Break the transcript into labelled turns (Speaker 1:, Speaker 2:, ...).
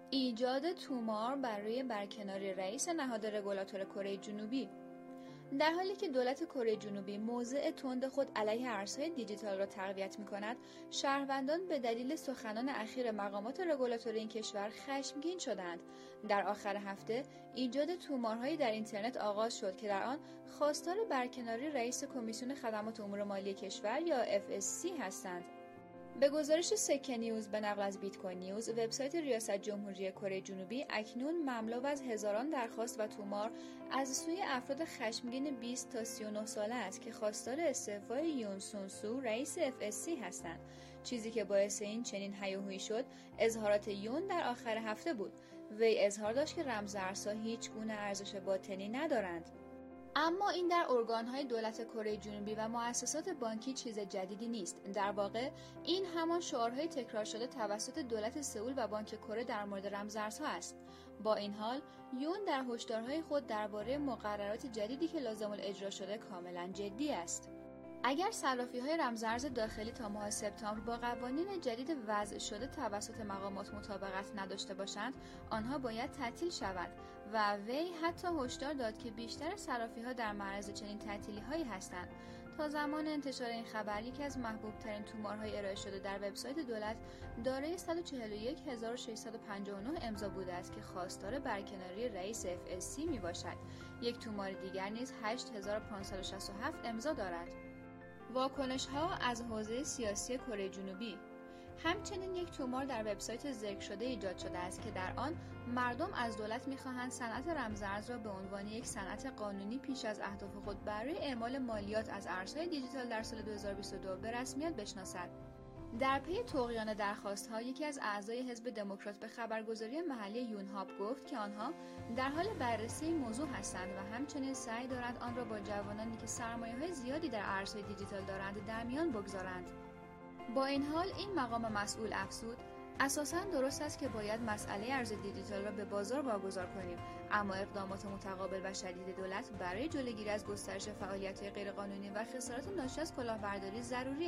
Speaker 1: ایجاد تومار برای برکناری رئیس نهاد رگولاتور کره جنوبی. در حالی که دولت کره جنوبی موضع تند خود علیه ارزهای دیجیتال را تقویت می‌کند، شهروندان به دلیل سخنان اخیر مقامات رگولاتوری این کشور خشمگین شدند. در آخر هفته ایجاد تومارهایی در اینترنت آغاز شد که در آن خواستار برکناری رئیس کمیسیون خدمات امور مالی کشور یا FSC هستند. به گزارش سکه نیوز به نقل از بیت کوین نیوز، وبسایت ریاست جمهوری کره جنوبی اکنون مملو از هزاران درخواست و تومار از سوی افراد خشمگین 20 تا 39 ساله است که خواستار استعفای یون سون سو رئیس FSC هستند. چیزی که باعث این چنین هیاهویی شد اظهارات یون در آخر هفته بود. وی اظهار داشت که رمزارزها هیچ گونه ارزش باطنی ندارند. اما این در ارگان‌های دولت کره جنوبی و مؤسسات بانکی چیز جدیدی نیست. در واقع این همان شعارهای تکرار شده توسط دولت سئول و بانک کره در مورد رمزارزها است. با این حال یون در هشدارهای خود درباره مقررات جدیدی که لازم الاجرا شده کاملا جدی است. اگر صرافی‌های رمزارز داخلی تا ماه سپتامبر با قوانین جدید وضع شده توسط مقامات مطابقت نداشته باشند، آنها باید تعطیل شود و وی حتی هشدار داد که بیشتر صرافی‌ها در معرض چنین تعطیلی‌هایی هستند. تا زمان انتشار این خبر، یکی از محبوب‌ترین تومارهای ارائه شده در وبسایت دولت دارای 141659 امضا بوده است که خواستار برکناری رئیس FSC میباشد. یک تومار دیگر نیز 8567 امضا دارد. واکنش‌ها از حوزه سیاسی کره جنوبی. همچنین یک تومار در وبسایت ذکر شده ایجاد شده است که در آن مردم از دولت می‌خواهند صنعت رمزارز را به عنوان یک صنعت قانونی پیش از اهداف خود برای اعمال مالیات از ارزهای دیجیتال در سال 2022 به رسمیت بشناسد. در پی طغیان درخواست‌ها، یکی از اعضای حزب دموکرات به خبرگزاری محلی یونهاپ گفت که آنها در حال بررسی این موضوع هستند و همچنین سعی دارند آن را با جوانانی که سرمایه‌های زیادی در ارزهای دیجیتال دارند در میان بگذارند. با این حال این مقام مسئول افزود: اساساً درست است که باید مسئله ارز دیجیتال را به بازار واگذار کنیم، اما اقدامات متقابل و شدید دولت برای جلوگیری از گسترش فعالیت‌های غیرقانونی و خسارات ناشی از کلاهبرداری ضروری